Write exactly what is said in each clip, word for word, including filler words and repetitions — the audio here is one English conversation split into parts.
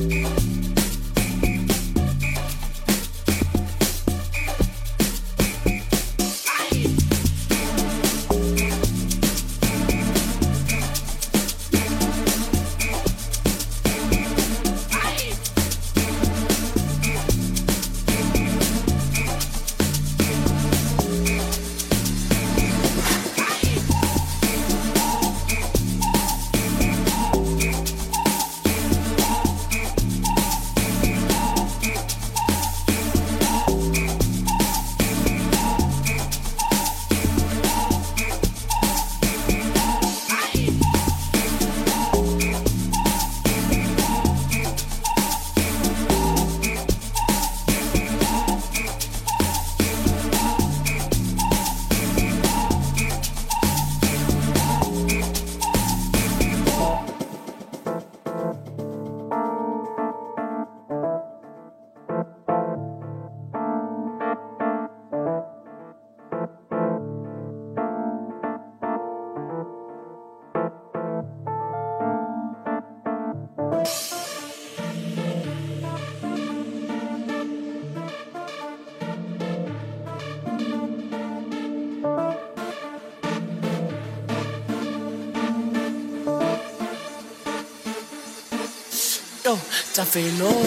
Yo, ça fait long.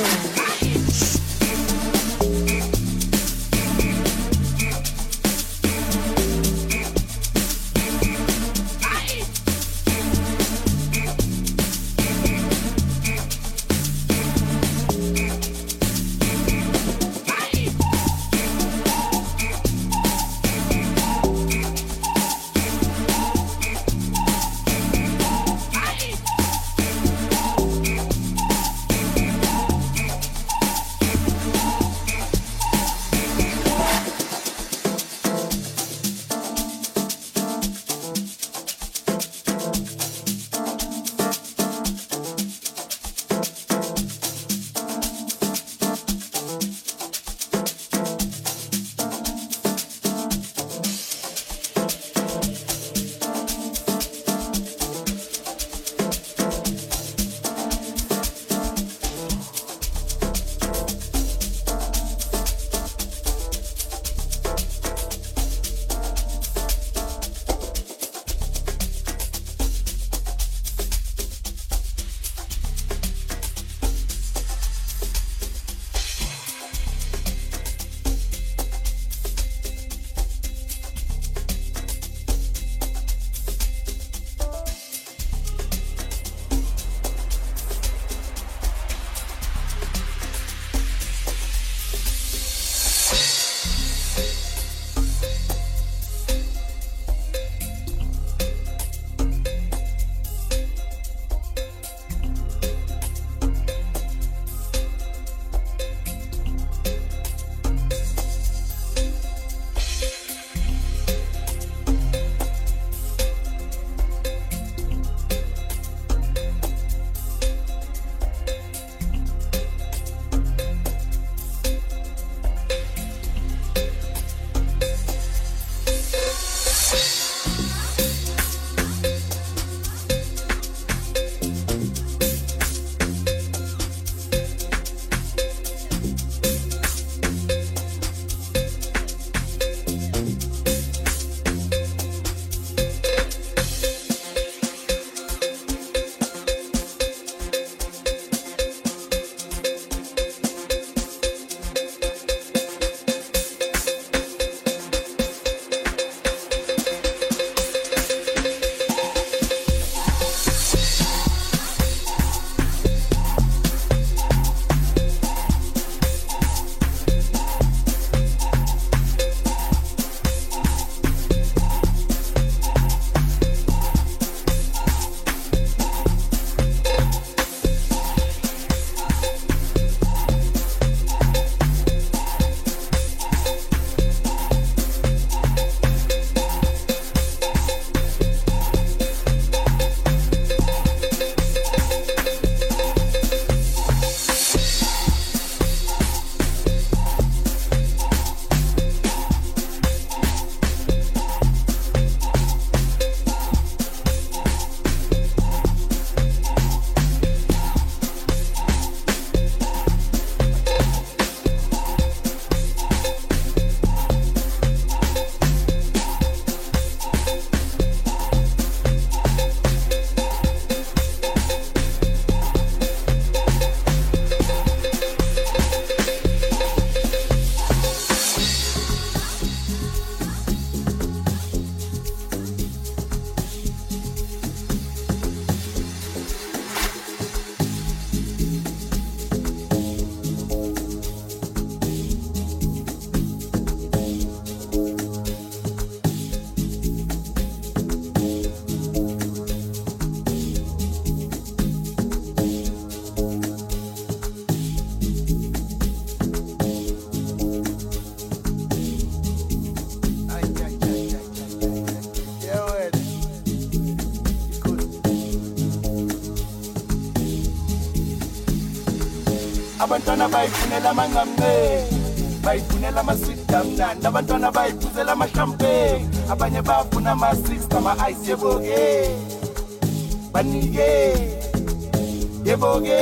abantwana bayifunela amanqamne bayifunela ama-sweet amnandi abantwana bayiphuzela ama-champagne abanye bafuna ama-six ama-ice yebo-ke banike yebo-ke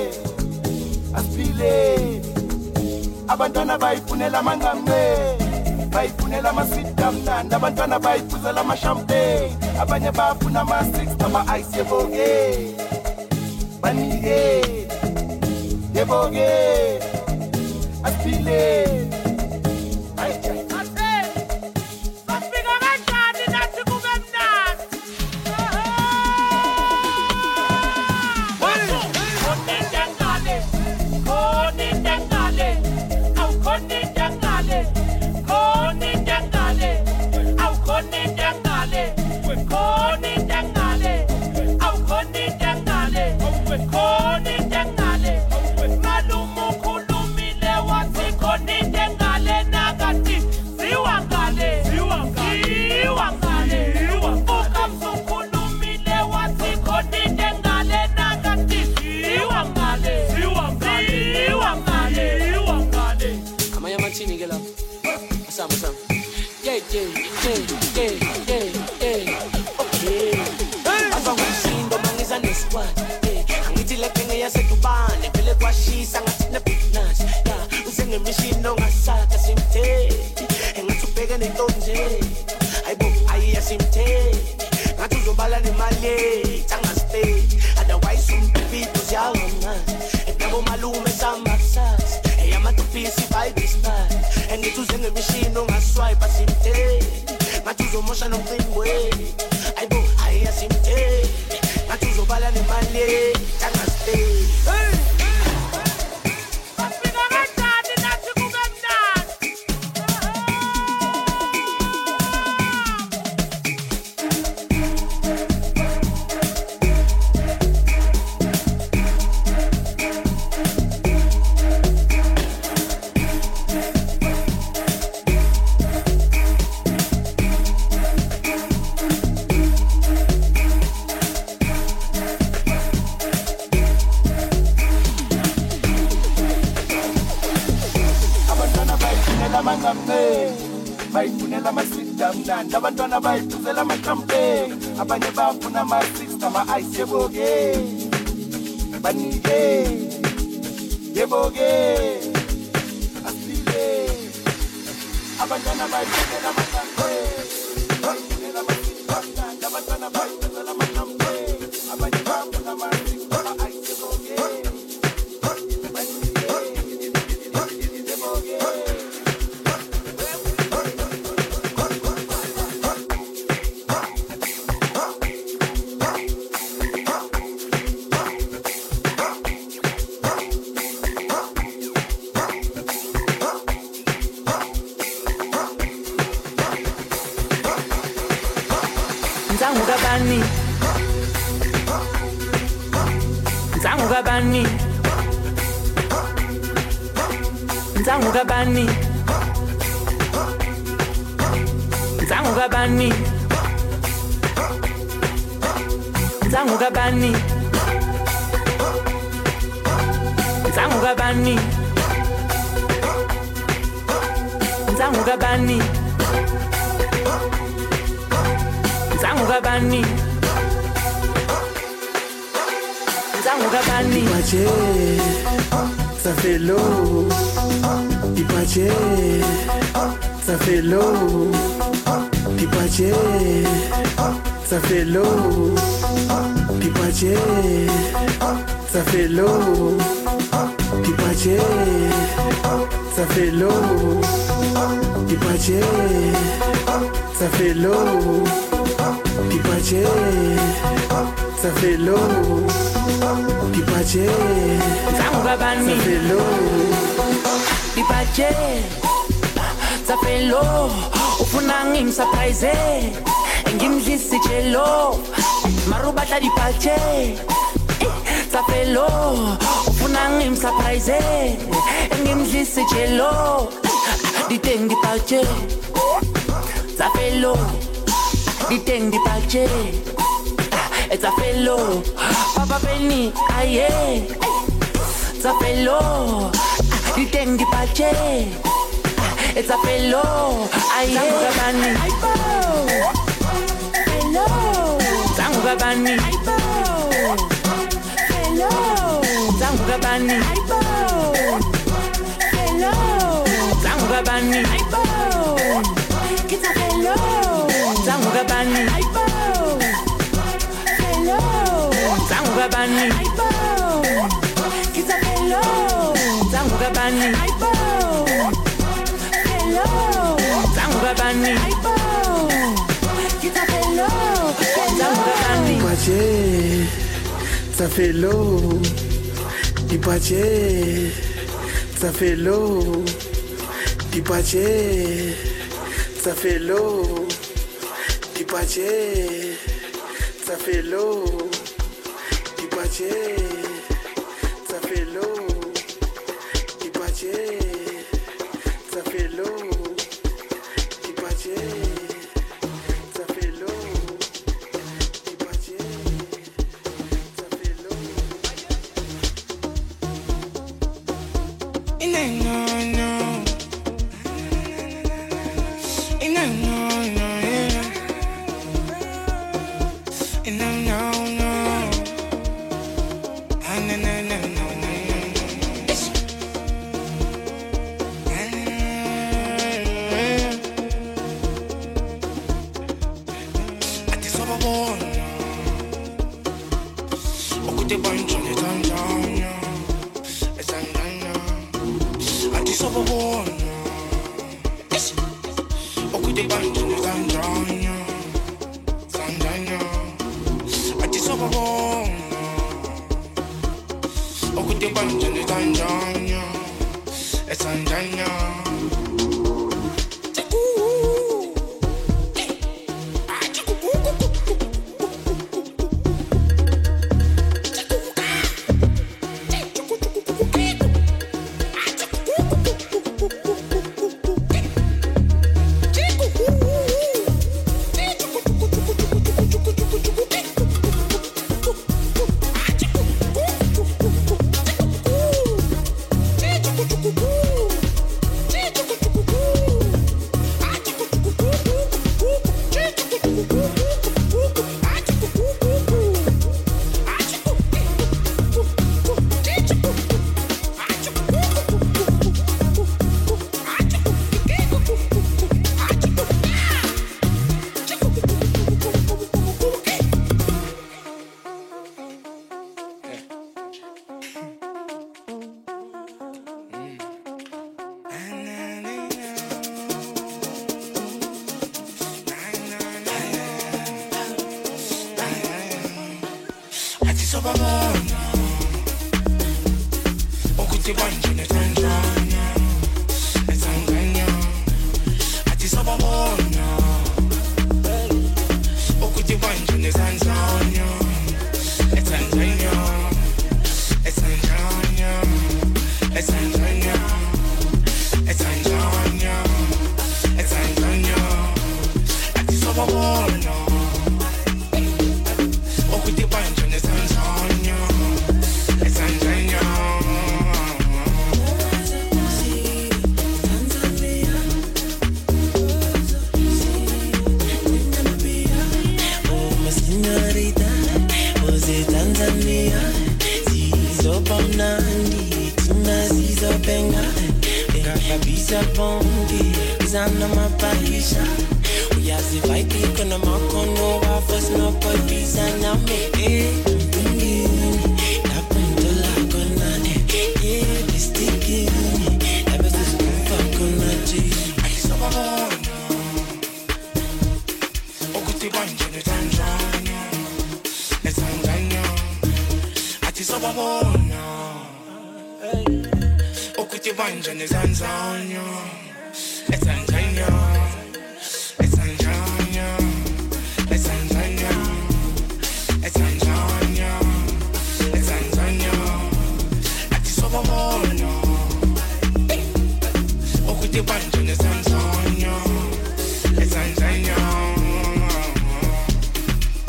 asiphile abantwana bayifunela amanqamne bayifunela ama-sweet amnandi abantwana bayiphuzela ama-champagne abanye bafuna ama-six ama-ice yebo-ke banike yebo-ke asiphile bayifunela ama-sweet amnandi abantwana bayiphuzela ama-champagne abanye bafuna ama-six ama-ice yebo-ke banike yebo-ke asiphile abantwana bayifunela ama-champagne bayifunela ama-sweet amnandi abantwana bayiphuzela ama-champagne abanye bafuna ama-six ama-ice yebo-ke banike yebo-ke Kabani Nzangu kabani Nzangu kabani Nzangu kabani Nzangu kabani Nzangu kabani Nzangu kabani Nzangu kabani Nzangu kabani Ipache ça fait l'eau Ipache ça fait l'eau Ipache ça fait l'eau Ipache ça fait l'eau Ipache ça fait l'eau Ipache ça fait l'eau Pipache, ça fait l'eau. Pipache, ça fait l'eau. Pipache, ça fait l'eau. Ufuna ngimsurprise, ngimdlise cello. Marubata dipache, ça fait l'eau. Ufuna ngimsurprise, ngimdlise cello. Diteng dipache, ça fait l'eau. Diteng dipache, ça fait l'eau. Papa Penny, aye. It's a fellow. You think the pache. It's a fellow. I hear Bani. Hello. Zanguga Bani. Hello. Zanguga Bani. Hello. Zanguga Bani. It's a fellow. Zanguga Bani. Hello. Zanguga Bani. It's a fellow. Zanguga Bani. Hello, Zanguga Bani. Kita hello, Zanguga Bani. Dipache, ça fait l'eau. Dipache, ça fait l'eau. Dipache, ça fait l'eau. Dipache, ça fait l'eau. Dipache, ça fait l'eau. Dipache. Ça fait l'eau, Dipache, ça fait l'eau, Dipache, ça fait l'eau. No, no, no. No, no, no, yeah. No, no, no. Ah, no, no, no, no, no. Okuti banjo ni Tanzania, Tanzania. Addis Ababa, okuti banjo ni Tanzania, Tanzania. Addis Ababa, okuti banjo ni Tanzania, Tanzania.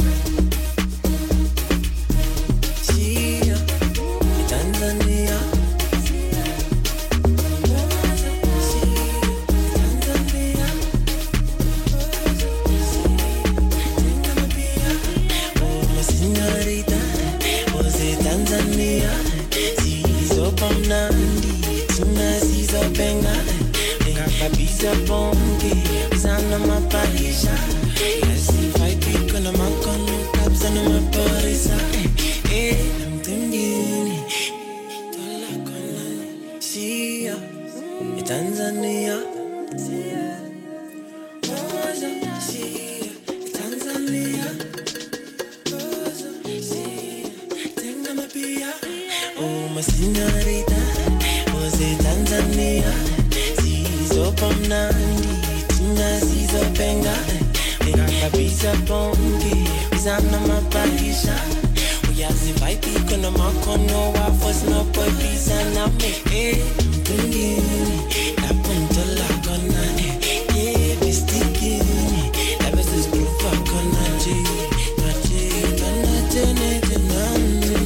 Tanzania. Tina sizopenga ngapabisa bonke sana mapalisha yasifaipika na makono kabisa na maparisa eh namtembini tola kona Sia Tanzania Sia Moza Sia Tanzania Moza Sia tenga mapia oh my señorita Ose Tanzania Zopamnandi Tina sizopenga ngapabisa bonke sana mapalisha Uyazivaipika na makono wafos no boy pisa na me eh mtungini napunta la kona eh bistikini Ever since proof of kona G na G kona tene tenani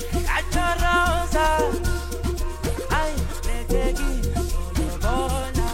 Rosa, ay, le tegui, solo bola.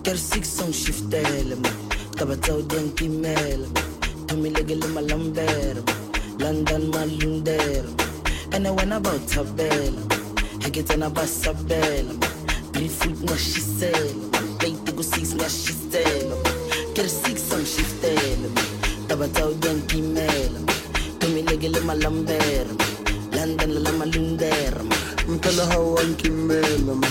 Ker six on shiftele man. Tabatao den kimel. Tumilegele malamber. London malunder. And I went about tabel. I get an abasabel. Three foot na she sell. Play to go six na she sell. Ker six on shiftele man. Tabatao den kimel. Tumilegele malamber. London la malunder. Mtala hawan kimela man.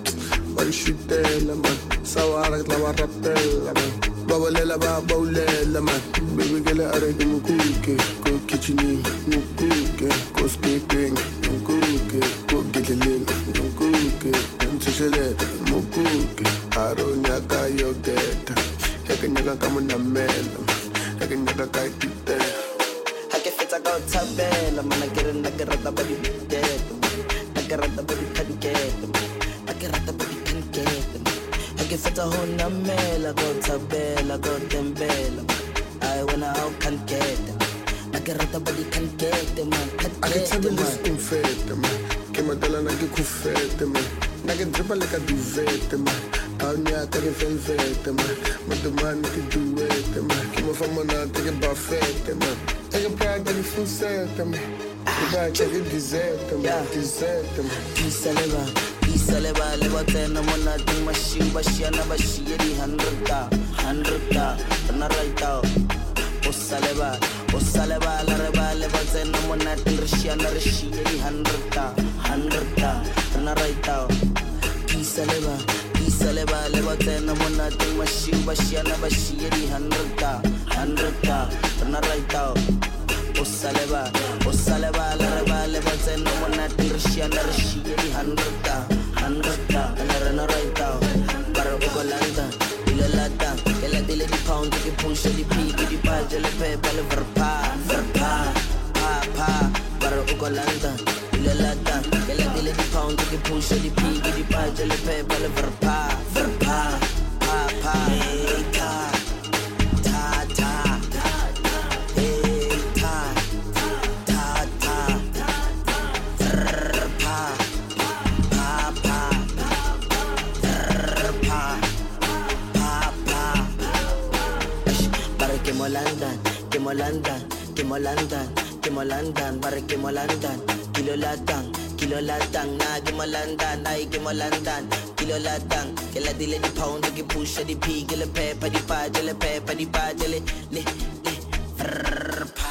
Wal shitela man. Sawarak la warapela man. Babalela ba baulela man. Baby gele arege mukuke. Ko kitcheni mukuke. Ko skipping mukuke. Ko gideling mukuke. Ntshele mukuke. Aro nyaka yogeta. Heke nyaka kama na mela. Heke nyaka kai tite. Hake feta go tabela man. Nagere nagere da body dead. Nagere da body can get. Nagere da body can get. Hake feta ho na mela go tabela go tembela. I wanna how can get. Nagere da body can get man. I can tell this confete man. Ke madala na ke khufete man. Na ke dripa le ka duvete man. Anya ka ke velvete man. Madumani ke duete man. Ke mo famona te ke buffete man. I can pride that you full set man. You got to get dessert man. Dessert man. Pisaleba, pisaleba, leba tena mona ting mashi bashiana bashiri hundredta, hundredta, na raita. Osaleba, osaleba, la reba leba tena mona ting rishiana rishiri hundredta, hundredta, na raita. Pisaleba, pisaleba, leba tena mona ting mashi bashiana bashiri hundredta, hundredta, na raita. Osaleba, osaleba, la reba leba tena mona ting rishiana rishiri hundredta, hundredta, na na raita. Para ukolanda. Lata, che la dile di pound che push di pig di paglia le pepe le verpa, verpa, pa pa, para Ugolanda. Lata, che la dile di pound che push di pig di paglia le pepe le verpa, verpa, pa pa, hey ta, ta ta, hey ta, ta ta, verpa, pa pa, verpa. Molandan, que molandan, que molandan, que molandan, barre que molandan, kilo latan, kilo latan, na que molandan, ay que molandan, kilo latan, que la dile di pound, que push di pig, le pepa di paja, le pepa di paja, le, le, le, frrrpa.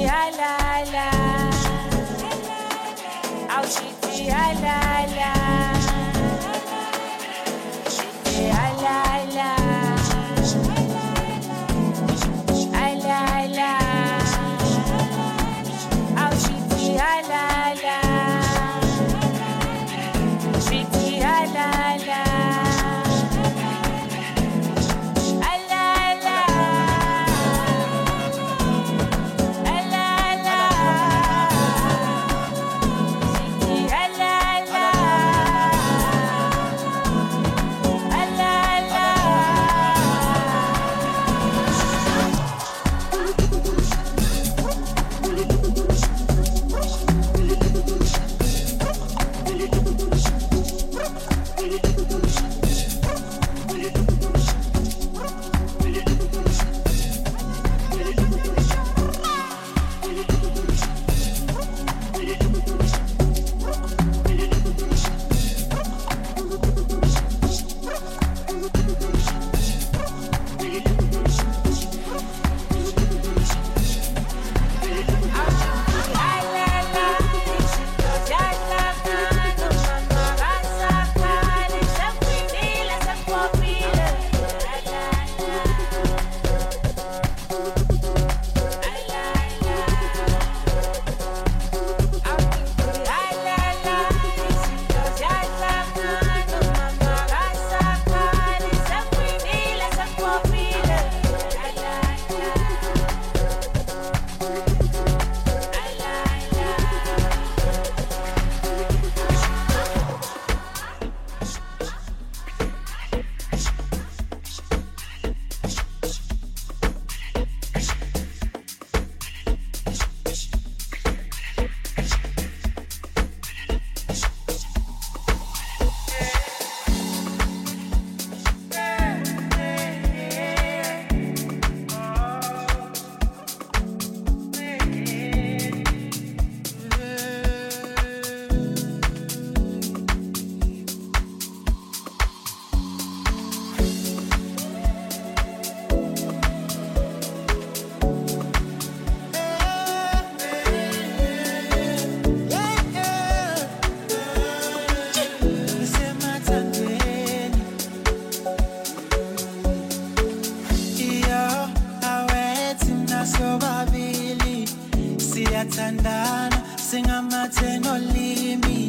siyathandana singamathe nolimi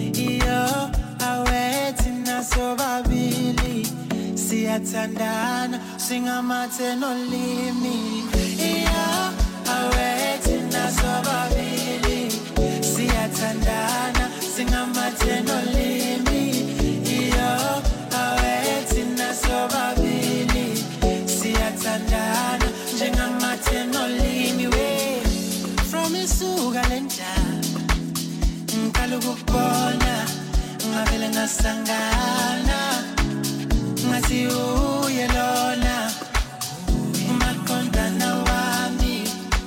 iyo awethi nasobabili siyathandana singamathe nolimi iyo awethi nasobabili siyathandana singamathe nolimi iyo awethi nasobabili siyathandana njengamathe nolimi we from isuka lenta ngicela ukubona ngavele ngasangana ngathi uye lona umakondana wami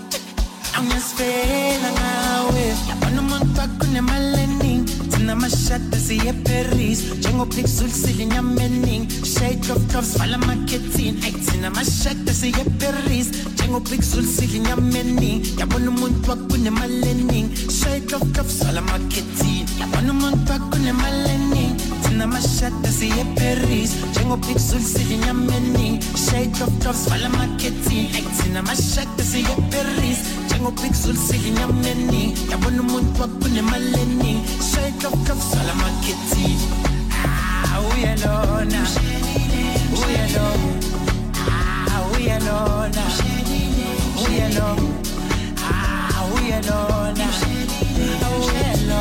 angisifela ngawe yabona umuntu wakunemaleni sinamashada siye Paris njengopixel silinyamening shade of drops fala marketing sinamashada siye Paris njengopixel silinyamening yabona umuntu wakunemaleni shade of drops fala marketing yabona umuntu wakunemaleni sinamashada siye Paris njengopixel silinyamening shade of drops fala marketing sinamashada siye Paris njengopixel silinyamening yabona umuntu wakunemaleni shade of drops fala marketing ah uyalona uyalona ah uyalona uyalona ah uyalona uyalona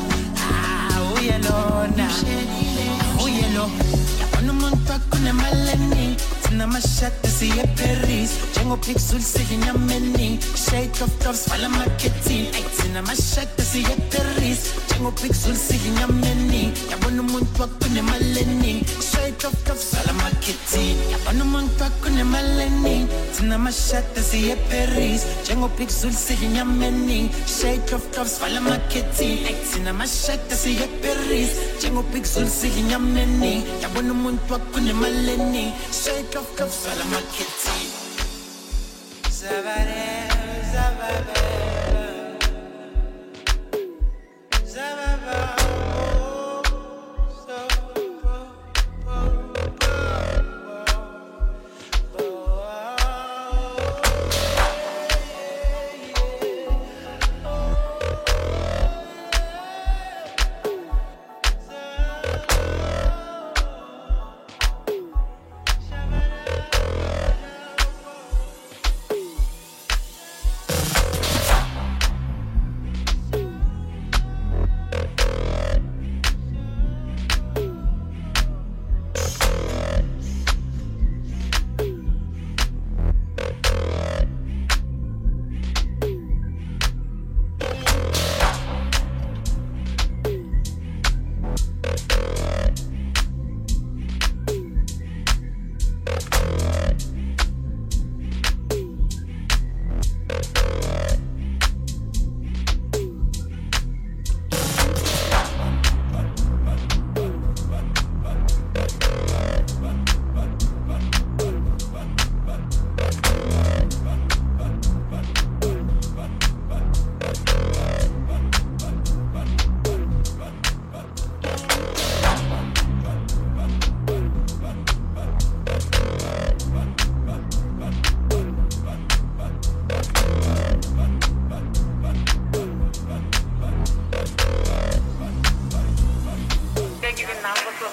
ah uyalona uyalona yabona umuntu wakunemaleni sinamashada siye Paris njengopixel silinyamening shade of drops fala marketing sinamashada siye Paris njengopixel silinyamening yabona umuntu wakunemaleni shade of drops fala marketing yabona umuntu wakunemaleni sinamashada siye Paris njengopixel silinyamening shade of drops fala marketing sinamashada siye Paris njengopixel silinyamening yabona umuntu wakunemaleni shade of drops fala marketing Sabare